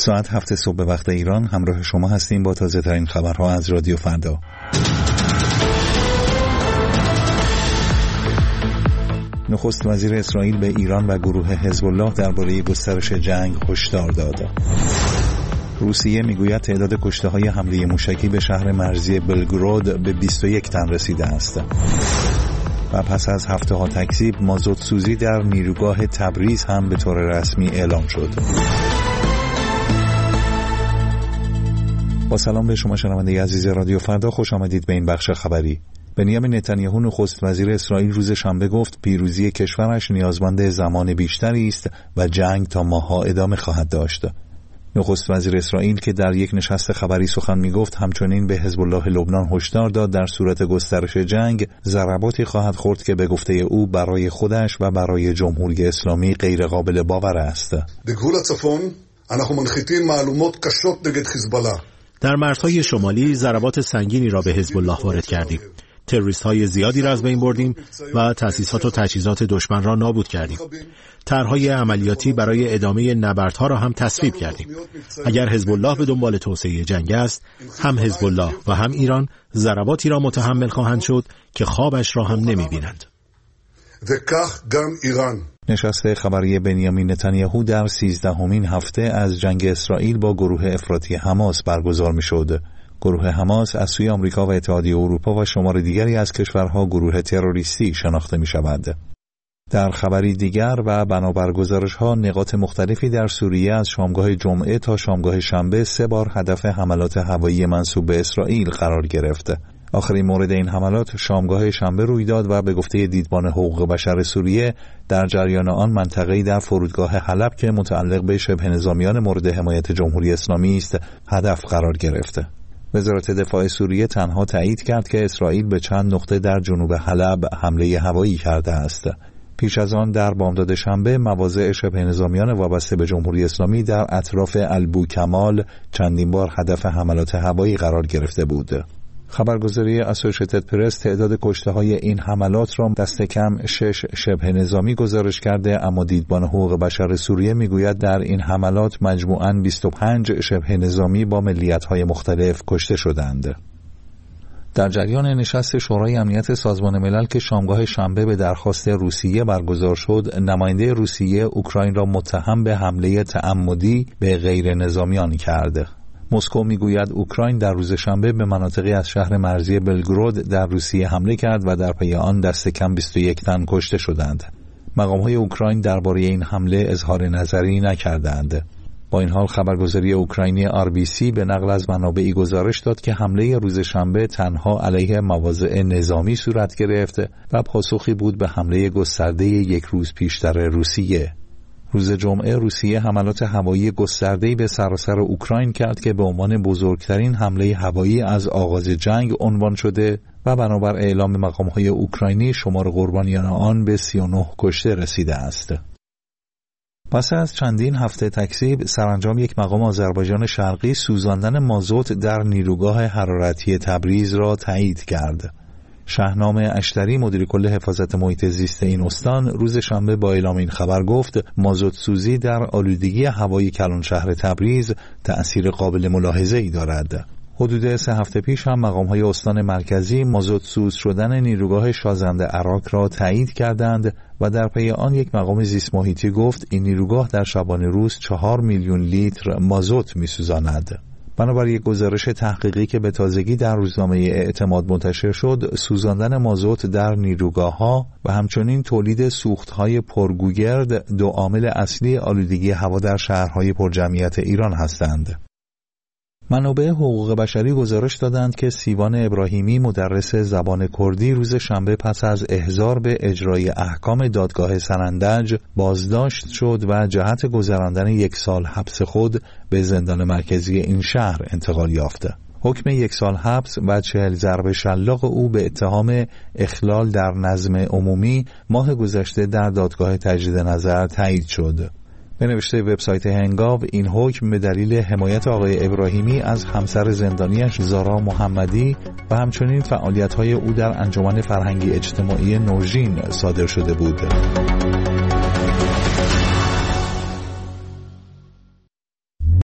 ساعت 7 صبح به وقت ایران همراه شما هستیم با تازه ترین خبرها از رادیو فردا. نخست وزیر اسرائیل به ایران و گروه حزب الله درباره گسترش جنگ هشدار داد. روسیه میگوید تعداد کشته‌های حمله موشکی به شهر مرزی بلگراد به 21 تن رسیده است. و پس از هفته‌ها تکذیب مازوت سوزی در نیروگاه تبریز هم به طور رسمی اعلام شد. با سلام به شما شنونده عزیز رادیو فردا، خوش آمدید به این بخش خبری. بنیامین نتانیاهو نخست وزیر اسرائیل روز شنبه گفت پیروزی کشورش نیازمند زمان بیشتری است و جنگ تا ماه‌ها ادامه خواهد داشت. نخست وزیر اسرائیل که در یک نشست خبری سخن میگفت همچنین به حزب الله لبنان هشدار داد در صورت گسترش جنگ ضرباتی خواهد خورد که به گفته او برای خودش و برای جمهوری اسلامی غیر قابل باور است. בגבול הצפון אנחנו מנחיתים מהלומות קשות נגד חיזבאללה. در مرزهای شمالی ضربات سنگینی را به حزب الله وارد کردیم. تروریست‌های زیادی را از بین بردیم و تأسیسات و تجهیزات دشمن را نابود کردیم. طرح‌های عملیاتی برای ادامه نبردها را هم تصویب کردیم. اگر حزب الله به دنبال توسعه جنگ است، هم حزب الله و هم ایران ضرباتی را متحمل خواهند شد که خوابش را هم نمی‌بینند. نشست خبری بنیامین نتانیاهو در 13مین هفته از جنگ اسرائیل با گروه افراطی حماس برگزار می‌شد. گروه حماس از سوی آمریکا و اتحادیه اروپا و شمار دیگری از کشورها گروه تروریستی شناخته می‌شود. در خبری دیگر و بنابر گزارش‌ها نقاط مختلفی در سوریه از شامگاه جمعه تا شامگاه شنبه 3 بار هدف حملات هوایی منسوب به اسرائیل قرار گرفت. آخرین مورد این حملات شامگاه شنبه روی داد و به گفته دیدبان حقوق بشر سوریه در جریان آن منطقه‌ای در فرودگاه حلب که متعلق به شبه نظامیان مورد حمایت جمهوری اسلامی است هدف قرار گرفت. وزارت دفاع سوریه تنها تایید کرد که اسرائیل به چند نقطه در جنوب حلب حمله هوایی کرده است. پیش از آن در بامداد شنبه مواضع شبه نظامیان وابسته به جمهوری اسلامی در اطراف البوکمال چندین بار هدف حملات هوایی قرار گرفته بود. خبرگزاری اسوشیتد پرس تعداد کشته‌های این حملات را دست کم 6 شبه نظامی گزارش کرده، اما دیدبان حقوق بشر سوریه میگوید در این حملات مجموعاً 25 شبه نظامی با ملیت‌های مختلف کشته شدند. در جریان نشست شورای امنیت سازمان ملل که شامگاه شنبه به درخواست روسیه برگزار شد، نماینده روسیه اوکراین را متهم به حمله تعمدی به غیر نظامیان کرد. مسکو میگوید اوکراین در روز شنبه به مناطقی از شهر مرزی بلگراد در روسیه حمله کرد و در پی آن دست کم 21 تن کشته شدند. مقام‌های اوکراین درباره این حمله اظهار نظری نکردند. با این حال خبرگزاری اوکراینی RBC به نقل از منابعی گزارش داد که حمله روز شنبه تنها علیه مواضع نظامی صورت گرفت و پاسخی بود به حمله گسترده یک روز پیشتر روسیه. روز جمعه روسیه حملات هوایی گسترده‌ای به سراسر اوکراین کرد که به عنوان بزرگترین حمله هوایی از آغاز جنگ عنوان شده و بنابر اعلام مقام‌های اوکراینی شمار قربانیان آن به 39 کشته رسیده است. پس از چندین هفته تکذیب سرانجام یک مقام آذربایجان شرقی سوزاندن مازوت در نیروگاه حرارتی تبریز را تایید کرد. شهنام اشتری مدیر کل حفاظت محیط زیست این استان روز شنبه با اعلام این خبر گفت مازوت سوزی در آلودگی هوای کلان شهر تبریز تأثیر قابل ملاحظه‌ای دارد. حدود 3 هفته پیش هم مقام‌های استان مرکزی مازوت سوز شدن نیروگاه شازند عراق را تایید کردند و در پی آن یک مقام زیست محیطی گفت این نیروگاه در شبانه روز 4 میلیون لیتر مازوت می‌سوزاند. بنابر یک گزارش تحقیقی که به تازگی در روزنامه اعتماد منتشر شد، سوزاندن مازوت در نیروگاه‌ها و همچنین تولید سوخت‌های پرگوگرد 2 عامل اصلی آلودگی هوا در شهرهای پرجمعیت ایران هستند. منابع حقوق بشری گزارش دادند که سیوان ابراهیمی مدرس زبان کردی روز شنبه پس از احضار به اجرای احکام دادگاه سنندج بازداشت شد و جهت گذراندن 1 سال حبس خود به زندان مرکزی این شهر انتقال یافت. حکم 1 سال حبس و 40 ضرب شلاق او به اتهام اخلال در نظم عمومی ماه گذشته در دادگاه تجدید نظر تایید شد. به نوشته وبسایت هنگاو این حکم به دلیل حمایت آقای ابراهیمی از همسر زندانیش زارا محمدی و همچنین فعالیت‌های او در انجمن فرهنگی اجتماعی نوژین صادر شده بود.